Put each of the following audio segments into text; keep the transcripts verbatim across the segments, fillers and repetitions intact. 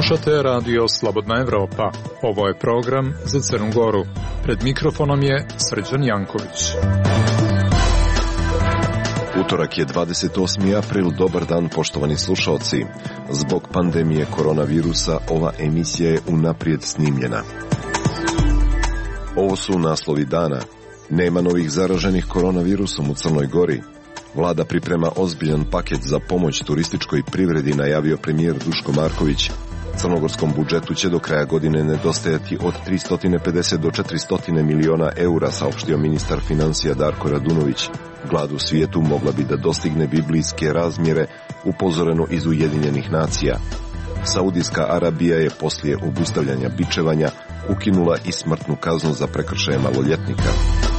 Slušate radio Slobodna Evropa. Ovo je program za Crnu Goru. Pred mikrofonom je Srđan Janković. Utorak je dvadeset osmi april, dobar dan poštovani slušalci. Zbog pandemije koronavirusa ova emisija je unaprijed snimljena. Ovo su naslovi dana. Nema novih zaraženih koronavirusom u Crnoj Gori. Vlada priprema ozbiljan paket za pomoć turističkoj privredi, najavio premijer Duško Marković. Crnogorskom budžetu će do kraja godine nedostajati od tristo pedeset do četiristo miliona eura, saopštio ministar financija Darko Radunović. Glad u svijetu mogla bi da dostigne biblijske razmjere, upozoreno iz Ujedinjenih nacija. Saudijska Arabija je poslije obustavljanja bičevanja ukinula i smrtnu kaznu za prekršaje maloljetnika.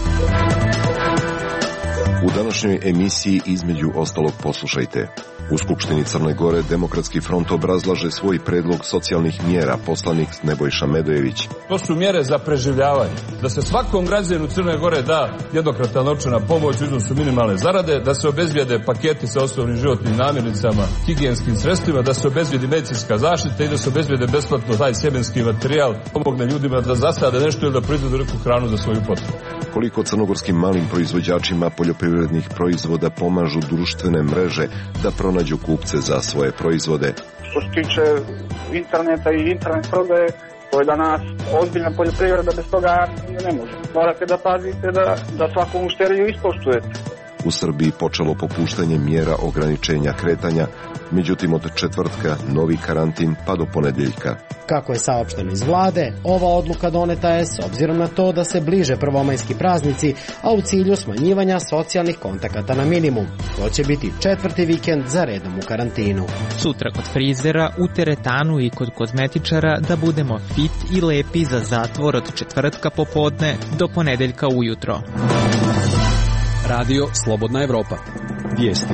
U današnjoj emisiji između ostalog poslušajte. U Skupštini Crne Gore Demokratski front obrazlaže svoj predlog socijalnih mjera, poslanik Nebojša Medojević. To su mjere za preživljavanje. Da se svakom građaninu Crne Gore da jednokratna novčana pomoć u iznosu minimalne zarade, da se obezbijede paketi sa osnovnim životnim namirnicama, higijenskim sredstvima, da se obezbijedi medicinska zaštita i da se obezbijede besplatno taj sjemenski materijal, pomogne ljudima da zasade nešto ili da proizvode neku hranu za svoju potrebu. Koliko crnogorskim malim proizvođačima poljoprivrednih proizvoda pomažu društvene mreže da pronađu kupce za svoje proizvode. Što se tiče interneta i internet prodaje, to je danas ozbiljna poljoprivreda, bez toga ne može. Morate da pazite da, da svaku mušteriju ispoštujete. U Srbiji počelo popuštanje mjera ograničenja kretanja, međutim od četvrtka novi karantin pa do ponedjeljka. Kako je saopšteno iz vlade, ova odluka doneta je s obzirom na to da se bliže prvomajski praznici, a u cilju smanjivanja socijalnih kontakata na minimum. To će biti četvrti vikend za redom u karantinu. Sutra kod frizera, u teretanu i kod kozmetičara da budemo fit i lepi za zatvor od četvrtka popodne do ponedeljka ujutro. Radio Slobodna Evropa. Vijesti.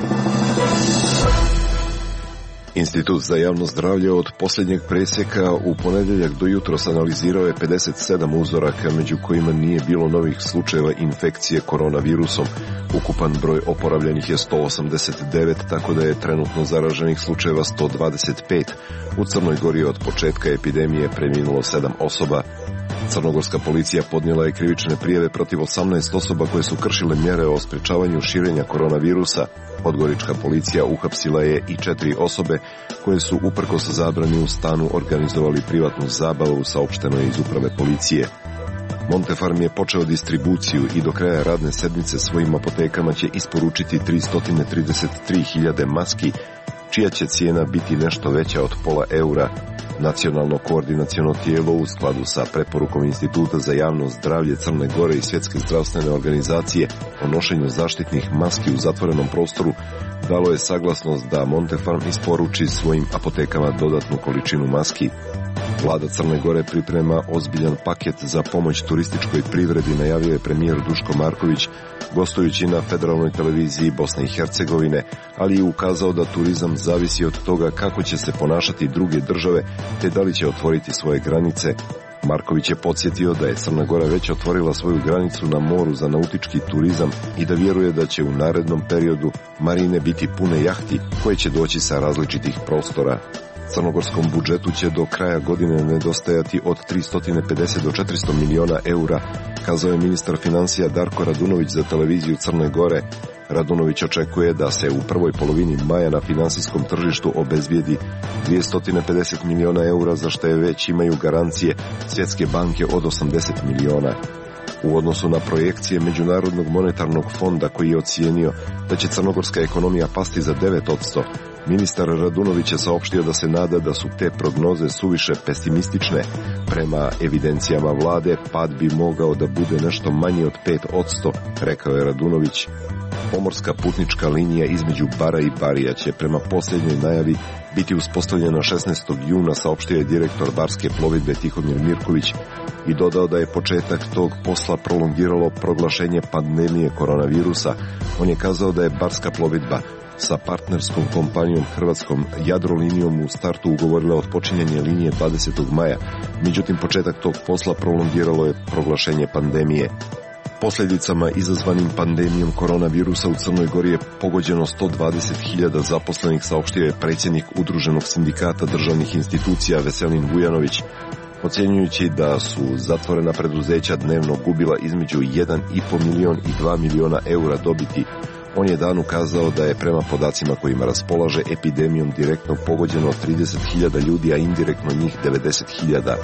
Institut za javno zdravlje od posljednjeg presjeka u ponedjeljak do jutros analizirao je pedeset sedam uzoraka, među kojima nije bilo novih slučajeva infekcije koronavirusom. Ukupan broj oporavljenih je sto osamdeset devet, tako da je trenutno zaraženih slučajeva sto dvadeset pet. U Crnoj Gori je od početka epidemije preminulo sedam osoba. Crnogorska policija podnijela je krivične prijave protiv osamnaest osoba koje su kršile mjere o sprečavanju širenja koronavirusa. Podgorička policija uhapsila je i četiri osobe koje su uprkos zabrani u stanu organizovali privatnu zabavu, saopšteno je iz uprave policije. Montefarm je počeo distribuciju i do kraja radne sedmice svojim apotekama će isporučiti tristo trideset tri hiljade maski, čija će cijena biti nešto veća od pola eura. Nacionalno koordinaciono tijelo u skladu sa preporukom Instituta za javno zdravlje Crne Gore i Svjetske zdravstvene organizacije o nošenju zaštitnih maski u zatvorenom prostoru dalo je saglasnost da Montefarm isporuči svojim apotekama dodatnu količinu maski. Vlada Crne Gore priprema ozbiljan paket za pomoć turističkoj privredi, najavio je premijer Duško Marković, gostujući na federalnoj televiziji Bosne i Hercegovine, ali je ukazao da turizam zavisi od toga kako će se ponašati druge države, te da li će otvoriti svoje granice. Marković je podsjetio da je Crna Gora već otvorila svoju granicu na moru za nautički turizam i da vjeruje da će u narednom periodu marine biti pune jahti koje će doći sa različitih prostora. Crnogorskom budžetu će do kraja godine nedostajati od tristo pedeset do četiristo miliona eura, kazao je ministar financija Darko Radunović za televiziju Crne Gore. Radunović očekuje da se u prvoj polovini maja na finansijskom tržištu obezbijedi dvjesto pedeset miliona eura, za što je već imaju garancije Svjetske banke od osamdeset miliona. U odnosu na projekcije Međunarodnog monetarnog fonda, koji je ocijenio da će crnogorska ekonomija pasti za devet posto, ministar Radunović je saopštio da se nada da su te prognoze suviše pesimistične. Prema evidencijama vlade, pad bi mogao da bude nešto manji od pet posto, rekao je Radunović. Pomorska putnička linija između Bara i Barija će prema posljednjoj najavi biti uspostavljena šesnaestog juna, saopštio je direktor Barske plovidbe Tihomir Mirković i dodao da je početak tog posla prolongiralo proglašenje pandemije koronavirusa. On je kazao da je Barska plovidba sa partnerskom kompanijom Hrvatskom Jadrolinijom u startu ugovorila otpočinjanje linije dvadesetog maja, međutim početak tog posla prolongiralo je proglašenje pandemije. Posljedicama izazvanim pandemijom koronavirusa u Crnoj Gori je pogođeno sto dvadeset hiljada zaposlenih, saopštio je predsjednik Udruženog sindikata državnih institucija Veselin Vujanović, ocjenjujući da su zatvorena preduzeća dnevno gubila između jedan i po milion i dva miliona eura dobiti. On je dan ukazao da je prema podacima kojima raspolaže epidemijom direktno pogođeno trideset hiljada ljudi, a indirektno njih devedeset hiljada.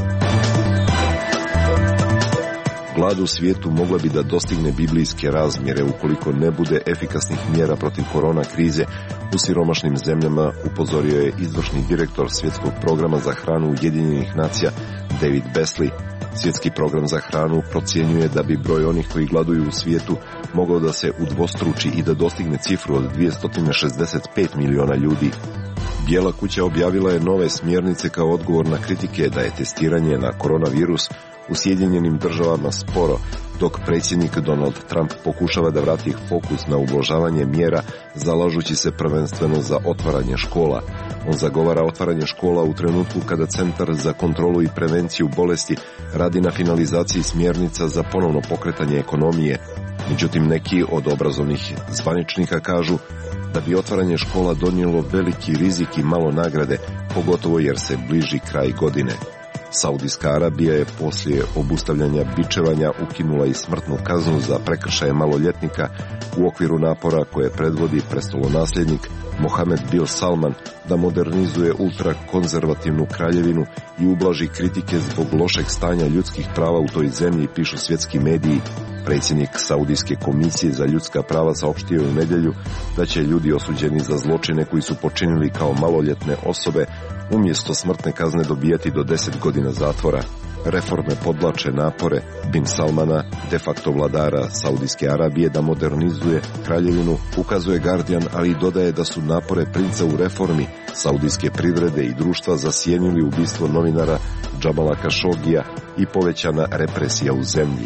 Glad u svijetu mogla bi da dostigne biblijske razmjere ukoliko ne bude efikasnih mjera protiv korona krize u siromašnim zemljama, upozorio je izvršni direktor Svjetskog programa za hranu Ujedinjenih nacija David Beasley. Svjetski program za hranu procjenjuje da bi broj onih koji gladuju u svijetu mogao da se udvostruči i da dostigne cifru od dvjesto šezdeset pet miliona ljudi. Bijela kuća objavila je nove smjernice kao odgovor na kritike da je testiranje na koronavirus u Sjedinjenim državama sporo, dok predsjednik Donald Trump pokušava da vrati fokus na ublažavanje mjera, zalažući se prvenstveno za otvaranje škola. On zagovara otvaranje škola u trenutku kada Centar za kontrolu i prevenciju bolesti radi na finalizaciji smjernica za ponovno pokretanje ekonomije. Međutim, neki od obrazovnih zvaničnika kažu da bi otvaranje škola donijelo veliki rizik i malo nagrade, pogotovo jer se bliži kraj godine. Saudijska Arabija je poslije obustavljanja bičevanja ukinula i smrtnu kaznu za prekršaje maloljetnika u okviru napora koje predvodi prestolonasljednik Mohamed bin Salman da modernizuje ultrakonzervativnu kraljevinu i ublaži kritike zbog lošeg stanja ljudskih prava u toj zemlji, pišu svjetski mediji. Predsjednik Saudijske komisije za ljudska prava saopštio je u nedjelju da će ljudi osuđeni za zločine koji su počinili kao maloljetne osobe umjesto smrtne kazne dobijati do deset godina zatvora. Reforme podvlače napore bin Salmana, de facto vladara Saudijske Arabije, da modernizuje kraljevinu, ukazuje Guardian, ali dodaje da su napore princa u reformi saudijske privrede i društva zasjenili ubistvo novinara Džamala Kašogija i povećana represija u zemlji.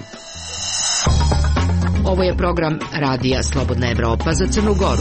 Ovo je program Radija Slobodna Evropa za Crnu Goru.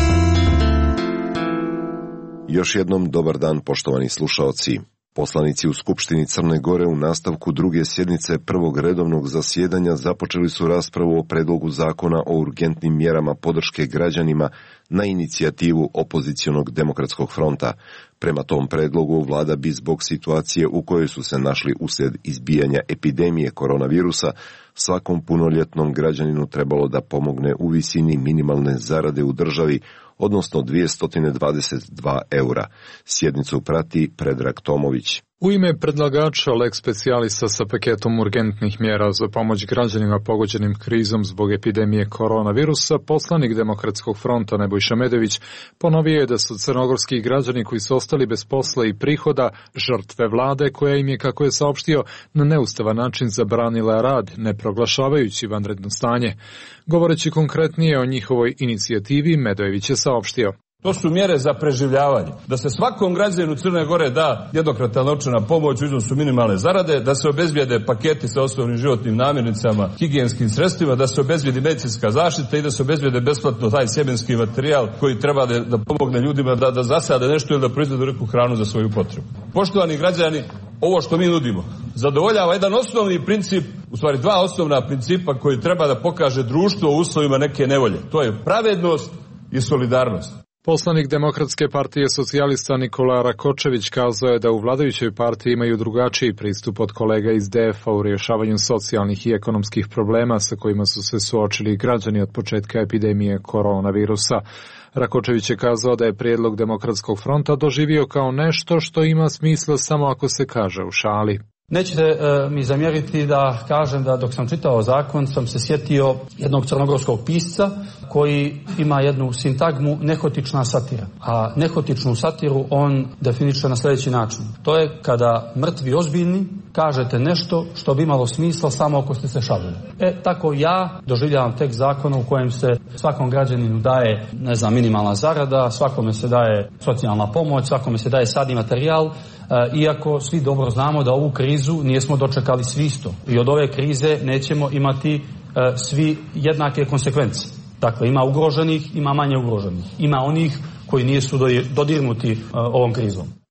Još jednom dobar dan, poštovani slušaoci. Poslanici u Skupštini Crne Gore u nastavku druge sjednice prvog redovnog zasjedanja započeli su raspravu o predlogu zakona o urgentnim mjerama podrške građanima na inicijativu opozicionog demokratskog fronta. Prema tom predlogu vlada bi zbog situacije u kojoj su se našli uslijed izbijanja epidemije koronavirusa svakom punoljetnom građaninu trebalo da pomogne u visini minimalne zarade u državi, odnosno dvjesto dvadeset dva eura. Sjednicu prati Predrag Tomović. U ime predlagača lex specialisa sa paketom urgentnih mjera za pomoć građanima pogođenim krizom zbog epidemije koronavirusa, poslanik Demokratskog fronta Nebojša Medović ponovio je da su crnogorski građani koji su ostali bez posla i prihoda žrtve vlade koja im je, kako je saopštio, na neustavan način zabranila rad, ne proglašavajući vanredno stanje. Govoreći konkretnije o njihovoj inicijativi, Medojević je saopštio: To su mjere za preživljavanje. Da se svakom građaninu Crne Gore da jednokratna novčana pomoć u iznosu minimalne zarade, da se obezbijede paketi sa osnovnim životnim namirnicama, higijenskim sredstvima, da se obezbijedi medicinska zaštita i da se obezbijede besplatno taj sjemenski materijal koji treba da, da pomogne ljudima da, da zasade nešto ili da proizvedu neku hranu za svoju potrebu. Poštovani građani, ovo što mi nudimo zadovoljava jedan osnovni princip, u stvari dva osnovna principa koji treba da pokaže društvo u uslovima neke nevolje. To je pravednost i solidarnost. Poslanik Demokratske partije socijalista Nikola Rakočević kazao je da u vladajućoj partiji imaju drugačiji pristup od kolega iz D F A u rješavanju socijalnih i ekonomskih problema sa kojima su se suočili građani od početka epidemije koronavirusa. Rakočević je kazao da je prijedlog Demokratskog fronta doživio kao nešto što ima smisla samo ako se kaže u šali. Nećete e, mi zamjeriti da kažem da dok sam čitao zakon sam se sjetio jednog crnogorskog pisca koji ima jednu sintagmu nehotična satira. A nehotičnu satiru on definiše na sljedeći način. To je kada mrtvi ozbiljni kažete nešto što bi imalo smisla samo ako ste se šalili. E, tako ja doživljavam tekst zakona u kojem se svakom građaninu daje, ne znam, minimalna zarada, svakome se daje socijalna pomoć, svakome se daje sadni materijal, iako svi dobro znamo da ovu krizu nismo dočekali svi isto. I od ove krize nećemo imati svi jednake konsekvence. Dakle, ima ugroženih, ima manje ugroženih. Ima onih koji nisu dodirnuti ovom krizom.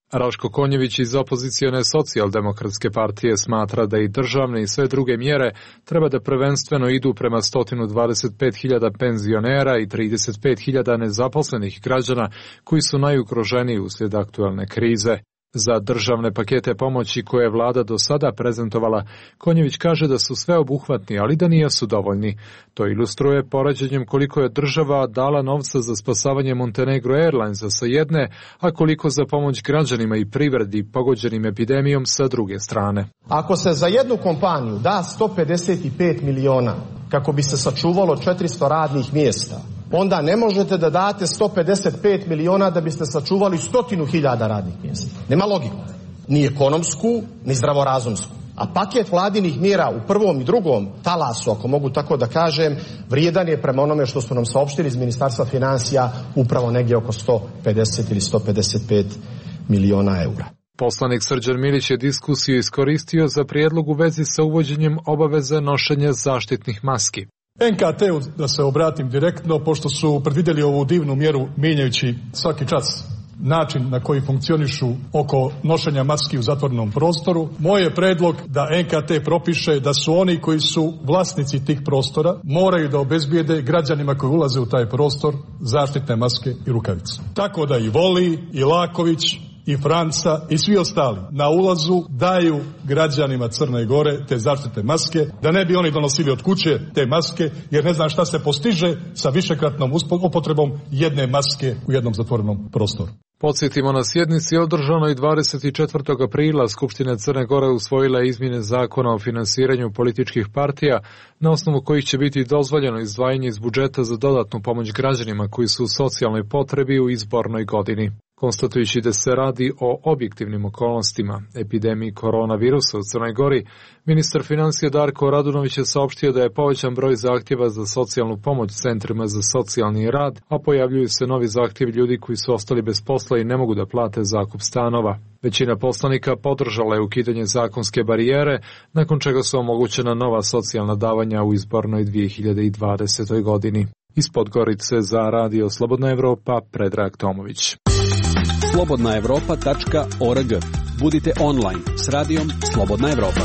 Raško Konjević iz opozicione socijaldemokratske partije smatra da i državne i sve druge mjere treba da prvenstveno idu prema sto dvadeset pet hiljada penzionera i trideset pet hiljada nezaposlenih građana koji su najugroženiji uslijed aktualne krize. Za državne pakete pomoći koje je vlada do sada prezentovala, Konjević kaže da su sveobuhvatni, ali da nisu dovoljni. To ilustruje poređenjem koliko je država dala novca za spasavanje Montenegro Airlinesa sa jedne, a koliko za pomoć građanima i privredi pogođenim epidemijom sa druge strane. Ako se za jednu kompaniju da sto pedeset pet miliona kako bi se sačuvalo četiristo radnih mjesta, onda ne možete da date sto pedeset pet miliona da biste sačuvali stotinu hiljada radnih mjesta. Nema logiku. Ni ekonomsku, ni zdravorazumsku. A paket vladinih mjera u prvom i drugom talasu, ako mogu tako da kažem, vrijedan je prema onome što su nam saopštili iz Ministarstva financija upravo negdje oko sto pedeset ili sto pedeset pet miliona eura. Poslanik Srđan Milić je diskusiju iskoristio za prijedlog u vezi sa uvođenjem obaveze nošenja zaštitnih maski. en ka te-u, da se obratim direktno, pošto su predvidjeli ovu divnu mjeru mijenjajući svaki čas način na koji funkcionišu oko nošenja maski u zatvorenom prostoru, moj je predlog da en ka te propiše da su oni koji su vlasnici tih prostora moraju da obezbijede građanima koji ulaze u taj prostor zaštitne maske i rukavice. Tako da i Voli, i Laković, i Franca i svi ostali na ulazu daju građanima Crne Gore te zaštitne maske, da ne bi oni donosili od kuće te maske, jer ne znam šta se postiže sa višekratnom upotrebom jedne maske u jednom zatvorenom prostoru. Podsjetimo, na sjednici održanoj dvadeset četvrtog aprila Skupština Crne Gore usvojila izmjene zakona o finansiranju političkih partija, na osnovu kojih će biti dozvoljeno izdvajanje iz budžeta za dodatnu pomoć građanima koji su u socijalnoj potrebi u izbornoj godini. Konstatujući da se radi o objektivnim okolnostima epidemiji koronavirusa u Crnoj Gori, ministar financija Darko Radunović je saopštio da je povećan broj zahtjeva za socijalnu pomoć centrima za socijalni rad, a pojavljuju se novi zahtjevi ljudi koji su ostali bez posla i ne mogu da plate zakup stanova. Većina poslanika podržala je ukidanje zakonske barijere, nakon čega su omogućena nova socijalna davanja u izbornoj dvije hiljade dvadesetoj godini. Iz Podgorice za Radio Slobodna Evropa, Predrag Tomović. slobodna evropa tačka org. Budite online s radijom Slobodna Evropa.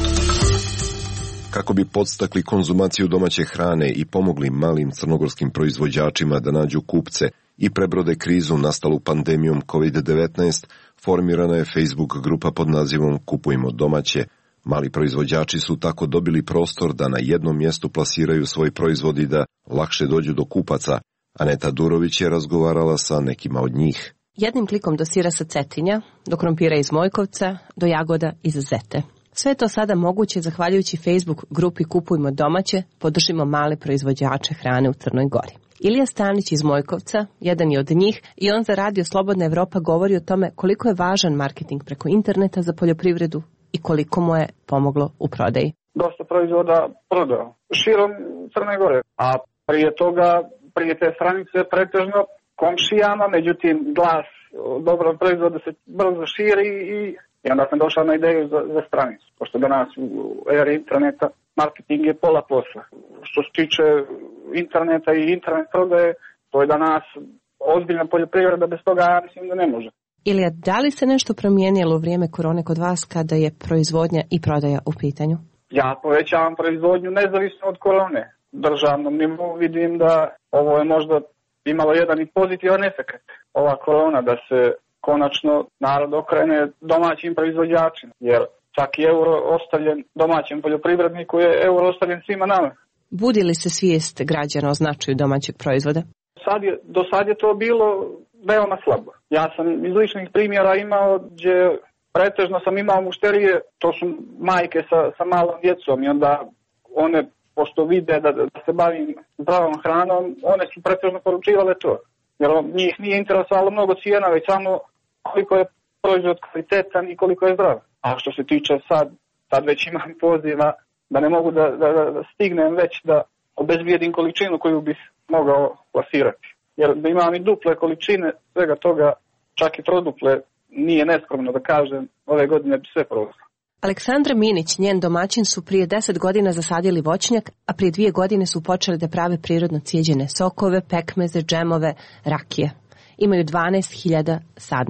Kako bi podstakli konzumaciju domaće hrane i pomogli malim crnogorskim proizvođačima da nađu kupce i prebrode krizu nastalu pandemijom kovid devetnaest, formirana je Facebook grupa pod nazivom Kupujmo domaće. Mali proizvođači su tako dobili prostor da na jednom mjestu plasiraju svoj proizvod i da lakše dođu do kupaca. Aneta Durović je razgovarala sa nekima od njih. Jednim klikom do sira sa Cetinja, do krompira iz Mojkovca, do jagoda iz Zete. Sve je to sada moguće zahvaljujući Facebook grupi Kupujmo domaće, podržimo male proizvođače hrane u Crnoj Gori. Ilija Stanić iz Mojkovca, jedan je od njih, i on za Radio Slobodna Evropa govori o tome koliko je važan marketing preko interneta za poljoprivredu i koliko mu je pomoglo u prodaji. Dosta proizvoda prodao širom Crne Gore, a prije toga, prije te stranice pretežno komšijama, međutim glas dobrog proizvoda se brzo širi i, i onda sam došao na ideju za, za stranicu. Pošto danas u eri interneta marketing je pola posla. Što se tiče interneta i internet prodaje, to je danas ozbiljna poljoprivreda, bez toga ja mislim da ne može. Ilija, da li se nešto promijenilo u vrijeme korone kod vas kada je proizvodnja i prodaja u pitanju? Ja povećavam proizvodnju nezavisno od korone. Državnom nivou vidim da ovo je možda imalo jedan i pozitivan efekt. Ova korona da se konačno narod okrene domaćim proizvođačima, jer svaki euro ostavljen domaćem poljoprivredniku je euro ostavljen svima nama. Budi li se svijest građana o značaju domaćeg proizvoda? Sad je, do sad je to bilo veoma slabo. Ja sam iz ličnih primjera imao gdje pretežno sam imao mušterije, to su majke sa, sa malom djecom i onda one, pošto vide da, da se bavim zdravom hranom, one su pretežno poručivale to. Jer njih nije interesovalo mnogo cijena, već samo koliko je proizvod kvalitetan i koliko je zdrav. A što se tiče sad, sad već imam poziva da ne mogu da, da, da stignem već da obezbijedim količinu koju bih mogao plasirati. Jer da imam i duple količine svega toga, čak i troduple, nije neskromno da kažem, ove godine bi sve prošlo. Aleksandra Minić, njen domaćin, su prije deset godina zasadili voćnjak, a prije dvije godine su počeli da prave prirodno cijeđene sokove, pekmeze, džemove, rakije. Imaju dvanaest hiljada sadnica.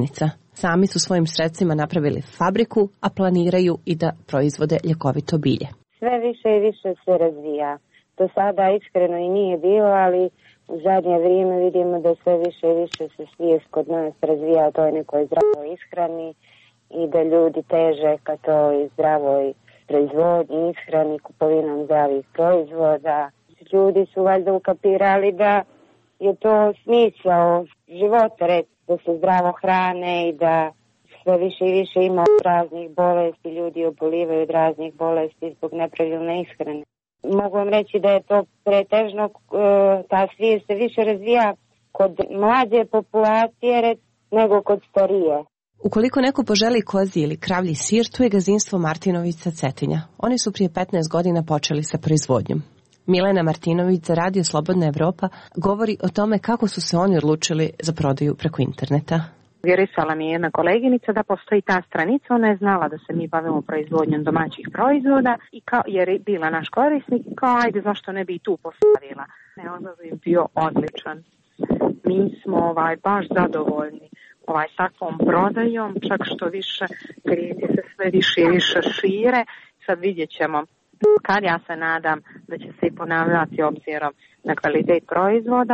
Sami su svojim sredstvima napravili fabriku, a planiraju i da proizvode ljekovito bilje. Sve više i više se razvija. Do sada iskreno i nije bilo, ali u zadnje vrijeme vidimo da sve više i više se svijest kod nas razvija o toj nekoj zdravoj ishrani i da ljudi teže ka toj zdravoj proizvodnji, ishrani, kupovinom zdravih proizvoda. Ljudi su valjda ukapirali da je to smisao života, da se zdravo hrane i da sve više i više ima raznih bolesti, ljudi obolivaju od raznih bolesti zbog nepravilne ishrane. Mogu vam reći da je to pretežno, ta svijest se više razvija kod mlađe populacije nego kod starije. Ukoliko neko poželi kozji ili kravlji sir, tu je gazinstvo Martinović sa Cetinja. Oni su prije petnaest godina počeli sa proizvodnjom. Milena Martinović za Radio Slobodna Evropa govori o tome kako su se oni odlučili za prodaju preko interneta. Vjerisala mi je jedna koleginica da postoji ta stranica, ona je znala da se mi bavimo proizvodnjom domaćih proizvoda i kao, jer je bila naš korisnik, kao ajde zašto ne bi i tu postavila. Ne, odaziv je bio odličan. Mi smo ovaj, baš zadovoljni ovaj, s takvom prodajom, čak što više klijenti se sve više i više šire. Sad vidjet ćemo kad, ja se nadam da će se i ponavljati obzirom na kvalitet proizvoda.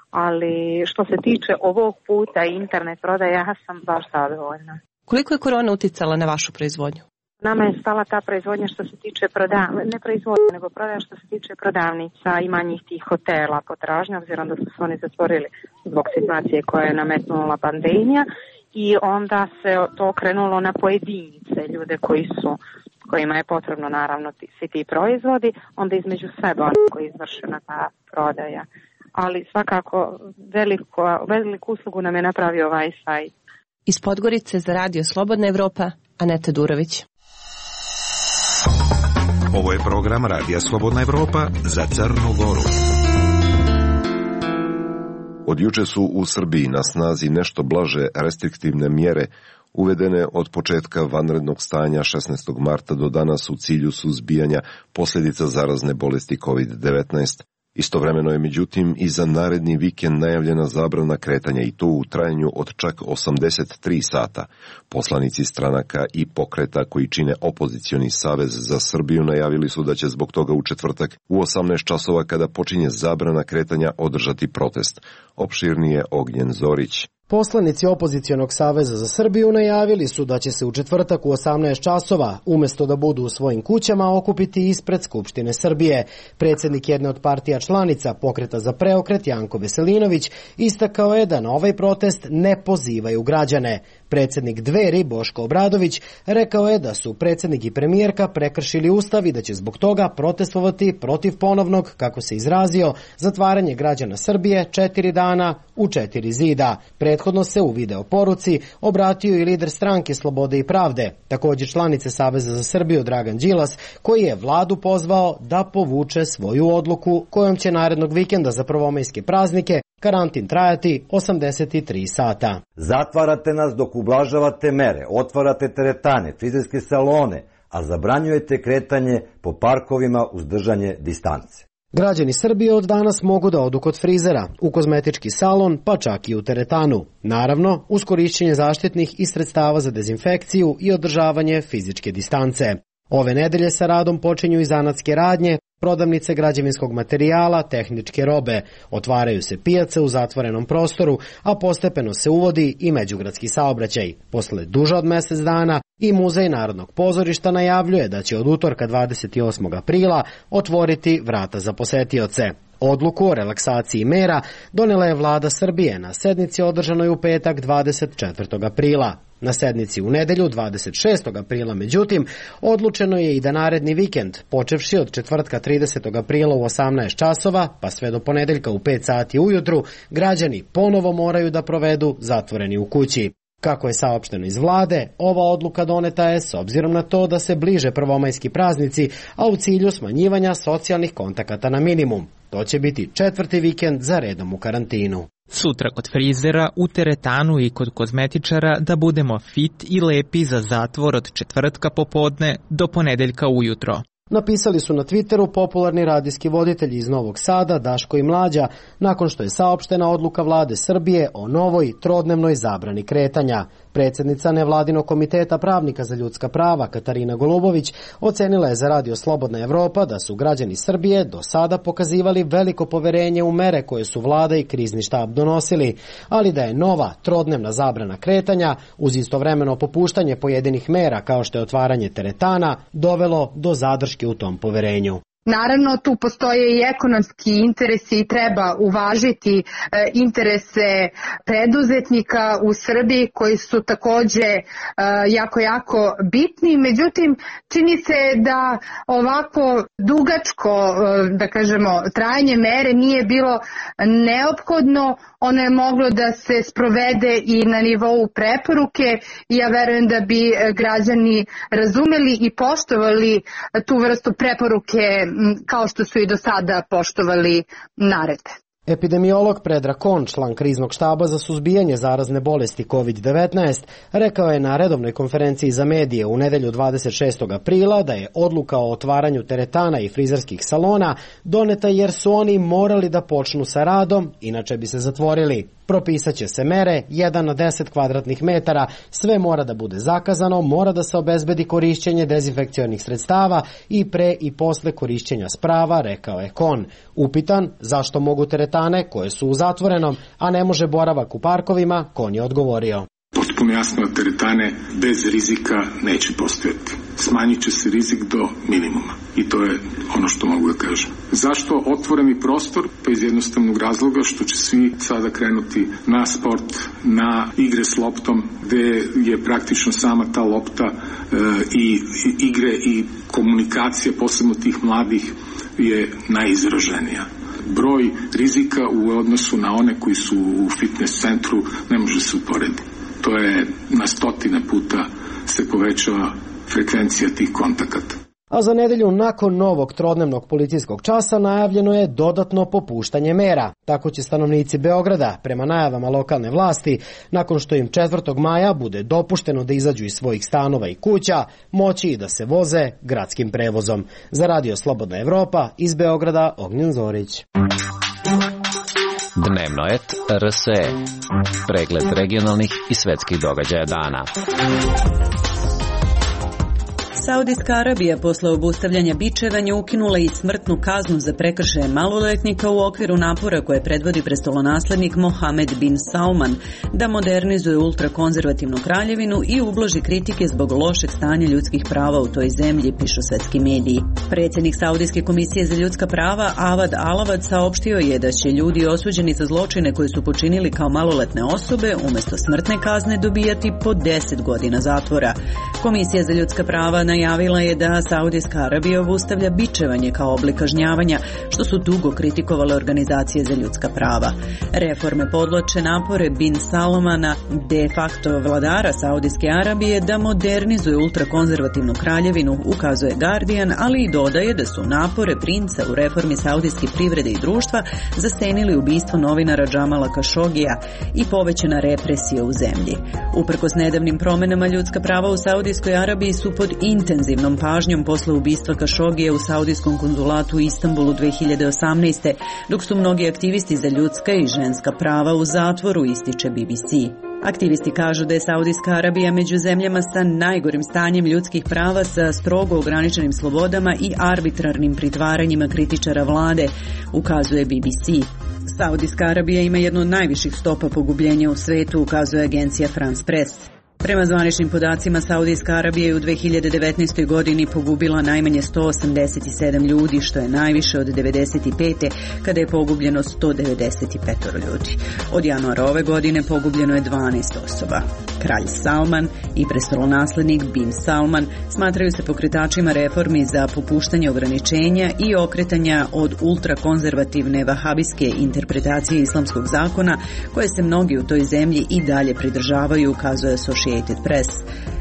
Ali što se tiče ovog puta internet prodaje, ja sam baš zadovoljna. Koliko je korona uticala na vašu proizvodnju? Nama je stala ta proizvodnja što se tiče prodavnica, ne proizvodnja, nego prodaja što se tiče prodavnica i manjih tih hotela potražnja, obzirom da su se oni zatvorili zbog situacije koja je nametnula pandemija i onda se to krenulo na pojedinice, ljude koji su, kojima je potrebno naravno ti, svi ti proizvodi, onda između sebe koji je izvršena ta prodaja. Ali svakako veliko, veliku uslugu nam je napravio ovaj sajt. Iz Podgorice za Radio Slobodna Evropa, Aneta Durović. Ovo je program Radija Slobodna Evropa za Crnu Goru. Od juče su u Srbiji na snazi nešto blaže restriktivne mjere uvedene od početka vanrednog stanja šesnaestog marta do danas u cilju suzbijanja posljedica zarazne bolesti kovid devetnaest. Istovremeno je međutim i za naredni vikend najavljena zabrana kretanja i to u trajanju od čak osamdeset tri sata. Poslanici stranaka i pokreta koji čine opozicioni savez za Srbiju najavili su da će zbog toga u četvrtak u osamnaest časova kada počinje zabrana kretanja održati protest. Opširnije Ognjen Zorić. Poslanici opozicionog saveza za Srbiju najavili su da će se u četvrtak u osamnaest časova, umjesto da budu u svojim kućama, okupiti ispred Skupštine Srbije. Predsjednik jedne od partija članica Pokreta za preokret, Janko Veselinović, istakao je da na ovaj protest ne pozivaju građane. Predsjednik Dveri, Boško Obradović, rekao je da su predsjednik i premijerka prekršili ustav i da će zbog toga protestovati protiv ponovnog, kako se izrazio, zatvaranje građana Srbije četiri dana u četiri zida. Prethodno se u video poruci obratio i lider stranke Slobode i pravde, također članice Saveza za Srbiju Dragan Đilas, koji je vladu pozvao da povuče svoju odluku kojom će narednog vikenda za prvomajske praznike karantin trajati osamdeset tri sata. Zatvarate nas dok ublažavate mere, otvarate teretane, frizerske salone, a zabranjujete kretanje po parkovima uz držanje distance. Građani Srbije od danas mogu da odu kod frizera, u kozmetički salon, pa čak i u teretanu. Naravno, uz korišćenje zaštitnih i sredstava za dezinfekciju i održavanje fizičke distance. Ove nedelje sa radom počinju i zanatske radnje, prodavnice građevinskog materijala, tehničke robe. Otvaraju se pijace u zatvorenom prostoru, a postepeno se uvodi i međugradski saobraćaj. Posle duže od mjesec dana i Muzej Narodnog pozorišta najavljuje da će od utorka dvadeset osmog aprila otvoriti vrata za posetioce. Odluku o relaksaciji mera donela je vlada Srbije na sednici održanoj u petak dvadeset četvrtog aprila. Na sednici u nedelju dvadeset šestog aprila, međutim, odlučeno je i da naredni vikend, počevši od četvrtka tridesetog aprila u osamnaest časova, pa sve do ponedeljka u pet sati ujutru, građani ponovo moraju da provedu zatvoreni u kući. Kako je saopšteno iz vlade, ova odluka doneta je s obzirom na to da se bliže prvomajski praznici, a u cilju smanjivanja socijalnih kontakata na minimum. To će biti četvrti vikend za redom u karantinu. Sutra kod frizera, u teretanu i kod kozmetičara da budemo fit i lepi za zatvor od četvrtka popodne do ponedeljka ujutro. Napisali su na Twitteru popularni radijski voditelji iz Novog Sada, Daško i Mlađa, nakon što je saopštena odluka vlade Srbije o novoj trodnevnoj zabrani kretanja. Predsjednica nevladinog komiteta pravnika za ljudska prava Katarina Golubović ocenila je za Radio Slobodna Evropa da su građani Srbije do sada pokazivali veliko poverenje u mere koje su vlada i krizni štab donosili, ali da je nova trodnevna zabrana kretanja uz istovremeno popuštanje pojedinih mera kao što je otvaranje teretana dovelo do zadrške u tom poverenju. Naravno, tu postoje i ekonomski interesi i treba uvažiti interese preduzetnika u Srbiji koji su takođe jako, jako bitni. Međutim, čini se da ovako dugačko, da kažemo, trajanje mere nije bilo neophodno. Ono je moglo da se sprovede i na nivou preporuke i ja verujem da bi građani razumeli i poštovali tu vrstu preporuke kao što su i do sada poštovali naredbe. Epidemiolog Predrag Kon, član kriznog štaba za suzbijanje zarazne bolesti kovid devetnaest, rekao je na redovnoj konferenciji za medije u nedelju dvadeset šestog aprila da je odluka o otvaranju teretana i frizerskih salona doneta jer su oni morali da počnu sa radom, inače bi se zatvorili. Propisaće se mere, jedan na deset kvadratnih metara, sve mora da bude zakazano, mora da se obezbedi korišćenje dezinfekcionih sredstava i pre i posle korišćenja sprava, rekao je Kon. Upitan zašto mogu teretane koje su u zatvorenom, a ne može boravak u parkovima, Kon je odgovorio. Potpuno jasno da teretane bez rizika neće postojati. Smanjit će se rizik do minimuma. I to je ono što mogu da kažem. Zašto otvoreni prostor? Pa iz jednostavnog razloga što će svi sada krenuti na sport, na igre s loptom, gde je praktično sama ta lopta e, i, i igre i komunikacija, posebno tih mladih, je najizraženija. Broj rizika u odnosu na one koji su u fitness centru ne može se uporediti. To je na stotine puta se povećava frekvencija tih kontakata. A za nedelju nakon novog trodnevnog policijskog časa najavljeno je dodatno popuštanje mera. Tako će stanovnici Beograda, prema najavama lokalne vlasti, nakon što im četvrtog maja bude dopušteno da izađu iz svojih stanova i kuća, moći i da se voze gradskim prevozom. Za Radio Slobodna Evropa, iz Beograda, Ognjen Zorić. Dnevno et R S E. Pregled regionalnih i svetskih događaja dana. Saudijska Arabija posle obustavljanja bičevanja ukinula i smrtnu kaznu za prekršaje maloletnika u okviru napora koje predvodi prestolonaslednik Mohamed bin Salman da modernizuje ultrakonzervativnu kraljevinu i ublaži kritike zbog lošeg stanja ljudskih prava u toj zemlji, pišu svetski mediji. Predsjednik Saudijske komisije za ljudska prava Avad Alavad saopštio je da će ljudi osuđeni za zločine koje su počinili kao maloletne osobe umjesto smrtne kazne dobijati po deset godina zatvora. Komisija za ljudska prava najavila je da Saudijska Arabija obustavlja bičevanje kao oblik kažnjavanja, što su dugo kritikovale organizacije za ljudska prava. Reforme podloče napore bin Salmana, de facto vladara Saudijske Arabije, da modernizuje ultrakonzervativnu kraljevinu, ukazuje Guardian, ali i dodaje da su napore princa u reformi saudijske privrede i društva zasenili ubistvo novinara Džamala Kašogija i povećana represija u zemlji. Uprkos nedavnim promenama, ljudska prava u Saudijskoj Arabiji su pod intenzivnom pažnjom posle ubistva Kašogije u saudijskom konzulatu u Istanbulu dve hiljade osamnaeste. Dok su mnogi aktivisti za ljudska i ženska prava u zatvoru, ističe B B C. Aktivisti kažu da je Saudijska Arabija među zemljama sa najgorim stanjem ljudskih prava, sa strogo ograničenim slobodama i arbitrarnim pritvaranjima kritičara vlade, ukazuje B B C. Saudijska Arabija ima jednu od najviših stopa pogubljenja u svetu, ukazuje agencija France Press. Prema zvaničnim podacima, Saudijska Arabija je u dve hiljade devetnaestoj godini pogubila najmanje sto osamdeset sedam ljudi, što je najviše od devedeset pete. kada je pogubljeno sto devedeset pet ljudi. Od januara ove godine pogubljeno je dvanaest osoba. Kralj Salman i prestolonaslednik bin Salman smatraju se pokretačima reformi za popuštanje ograničenja i okretanja od ultrakonzervativne vahabijske interpretacije islamskog zakona, koje se mnogi u toj zemlji i dalje pridržavaju, ukazuje Associated Press.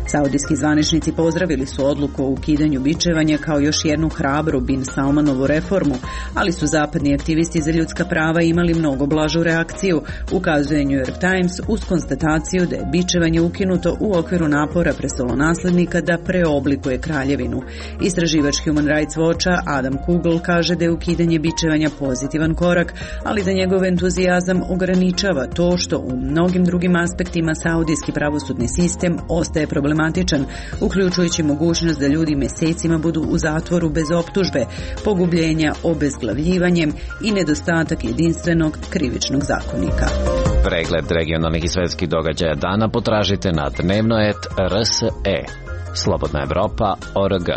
Saudijski zvaničnici pozdravili su odluku o ukidanju bičevanja kao još jednu hrabru Bin Salmanovu reformu, ali su zapadni aktivisti za ljudska prava imali mnogo blažu reakciju, ukazuje New York Times uz konstataciju da je bičevanje ukinuto u okviru napora prestolonaslednika da preoblikuje kraljevinu. Istraživač Human Rights Watcha Adam Kugel kaže da je ukidanje bičevanja pozitivan korak, ali da njegov entuzijazam ograničava to što u mnogim drugim aspektima saudijski pravosudni sistem ostaje problematičan, uključujući mogućnost da ljudi mesecima budu u zatvoru bez optužbe, pogubljenja obezglavljivanjem i nedostatak jedinstvenog krivičnog zakonika. Pregled regionalnih i svetskih događaja dana potražite na dnevnoet R S E. Slobodna Evropa O R G.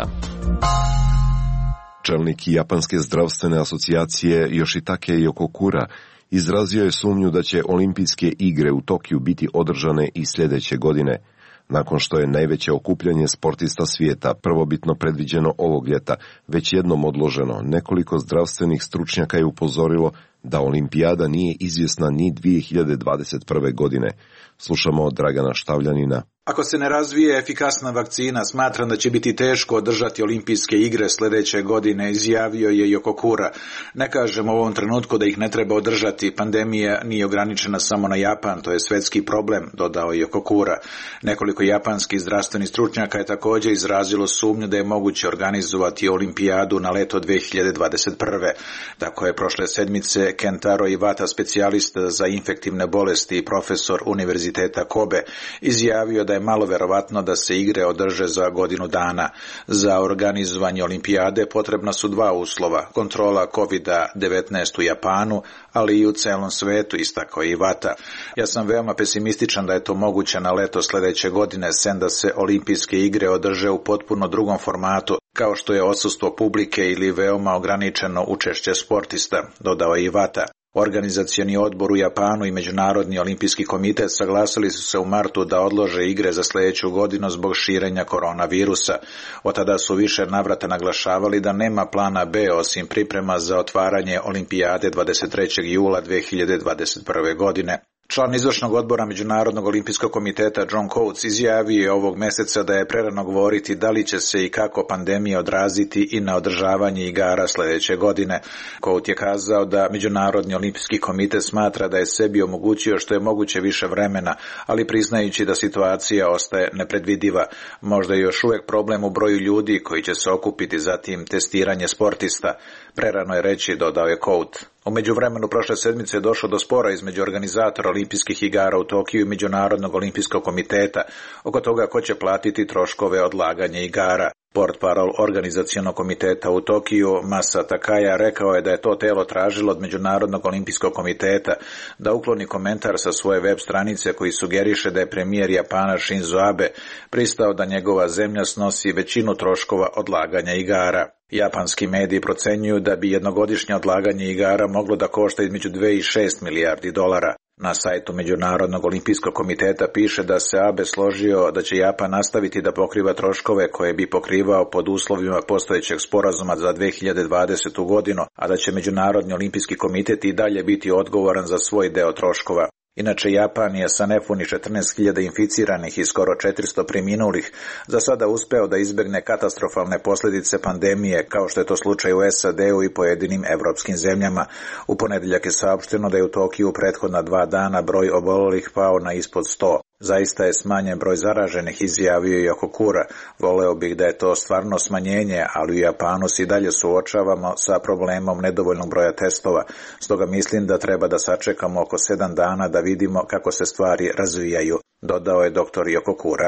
Čelnik Japanske zdravstvene asocijacije Yoshitake Yokokura izrazio je sumnju da će olimpijske igre u Tokiju biti održane i sljedeće godine, nakon što je najveće okupljanje sportista svijeta prvobitno predviđeno ovog ljeta, već jednom odloženo. Nekoliko zdravstvenih stručnjaka je upozorilo da olimpijada nije izvjesna ni dvije hiljade dvadeset prve. godine. Slušamo od Dragana Štavljanina. Ako se ne razvije efikasna vakcina, smatram da će biti teško održati olimpijske igre sljedeće godine, izjavio je Yokokura. Ne kažem u ovom trenutku da ih ne treba održati, pandemija nije ograničena samo na Japan, to je svetski problem, dodao je Yokokura. Nekoliko japanskih zdravstvenih stručnjaka je također izrazilo sumnju da je moguće organizovati olimpijadu na leto dvije hiljade dvadeset prve. Tako je prošle sedmice Kentaro Iwata, specijalista za infektivne bolesti i profesor Univerziteta Kobe, izjavio da je malo verovatno da se igre održe za godinu dana. Za organizovanje olimpijade potrebna su dva uslova: kontrola kovid devetnaest u Japanu, ali i u celom svetu, istakao je Iwata. Ja sam veoma pesimističan da je to moguće na leto sljedeće godine, sem da se olimpijske igre održe u potpuno drugom formatu, kao što je odsustvo publike ili veoma ograničeno učešće sportista, dodao je Iwata. Organizacioni odbor u Japanu i Međunarodni olimpijski komitet saglasili su se u martu da odlože igre za sljedeću godinu zbog širenja koronavirusa. Od tada su više navrata naglašavali da nema plana B osim priprema za otvaranje olimpijade dvadeset trećeg jula dvije hiljade dvadeset prve. godine. Član izvršnog odbora Međunarodnog olimpijskog komiteta John Coates izjavio je ovog mjeseca da je prerano govoriti da li će se i kako pandemija odraziti i na održavanje igara sljedeće godine. Coates je kazao da Međunarodni olimpijski komitet smatra da je sebi omogućio što je moguće više vremena, ali priznajući da situacija ostaje nepredvidiva. Možda je još uvijek problem u broju ljudi koji će se okupiti, zatim testiranje sportista. Prerano je reći, dodao je Coates. U međuvremenu prošle sedmice je došlo do spora između organizatora olimpijskih igara u Tokiju i Međunarodnog olimpijskog komiteta oko toga ko će platiti troškove odlaganja igara. Portparol organizacionog komiteta u Tokiju, Masa Takaya, rekao je da je to telo tražilo od Međunarodnog olimpijskog komiteta da ukloni komentar sa svoje web stranice koji sugeriše da je premijer Japana Shinzo Abe pristao da njegova zemlja snosi većinu troškova odlaganja igara. Japanski mediji procenjuju da bi jednogodišnje odlaganje igara moglo da košta između dve i šest milijardi dolara. Na sajtu Međunarodnog olimpijskog komiteta piše da se Abe složio da će Japan nastaviti da pokriva troškove koje bi pokrivao pod uslovima postojećeg sporazuma za dvije hiljade dvadesetu. godinu, a da će Međunarodni olimpijski komitet i dalje biti odgovoran za svoj deo troškova. Inače, Japan je sa nepunih četrnaest hiljada inficiranih i skoro četiristo preminulih za sada uspeo da izbjegne katastrofalne posljedice pandemije, kao što je to slučaj u S A D-u i pojedinim evropskim zemljama. U ponedjeljak je saopšteno da je u Tokiju prethodna dva dana broj oboljelih pao na ispod sto. Zaista je smanjen broj zaraženih, izjavio je Yokokura. Voleo bih da je to stvarno smanjenje, ali u Japanu se i dalje suočavamo sa problemom nedovoljnog broja testova. Stoga mislim da treba da sačekamo oko sedam dana da vidimo kako se stvari razvijaju, dodao je doktor Yokokura.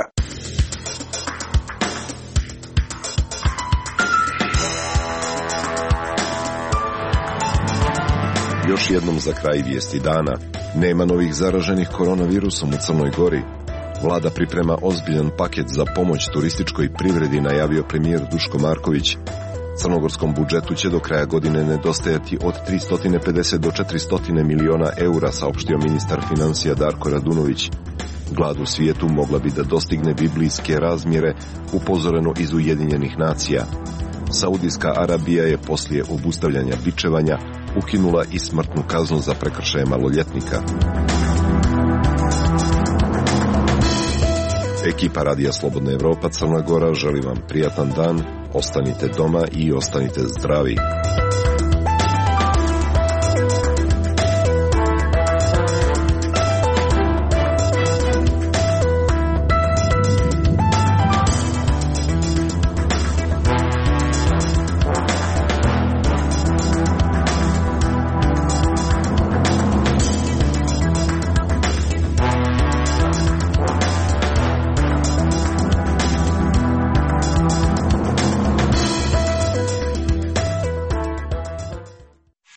Još jednom za kraj vijesti dana. Nema novih zaraženih koronavirusom u Crnoj Gori. Vlada priprema ozbiljan paket za pomoć turističkoj privredi, najavio premijer Duško Marković. Crnogorskom budžetu će do kraja godine nedostajati od tristo pedeset do četiristo miliona eura, saopštio ministar financija Darko Radunović. Glad u svijetu mogla bi da dostigne biblijske razmjere, upozoreno iz Ujedinjenih nacija. Saudijska Arabija je poslije obustavljanja bičevanja ukinula i smrtnu kaznu za prekršaje maloljetnika. Ekipa Radija Slobodna Evropa Crna Gora želi vam prijatan dan, ostanite doma i ostanite zdravi.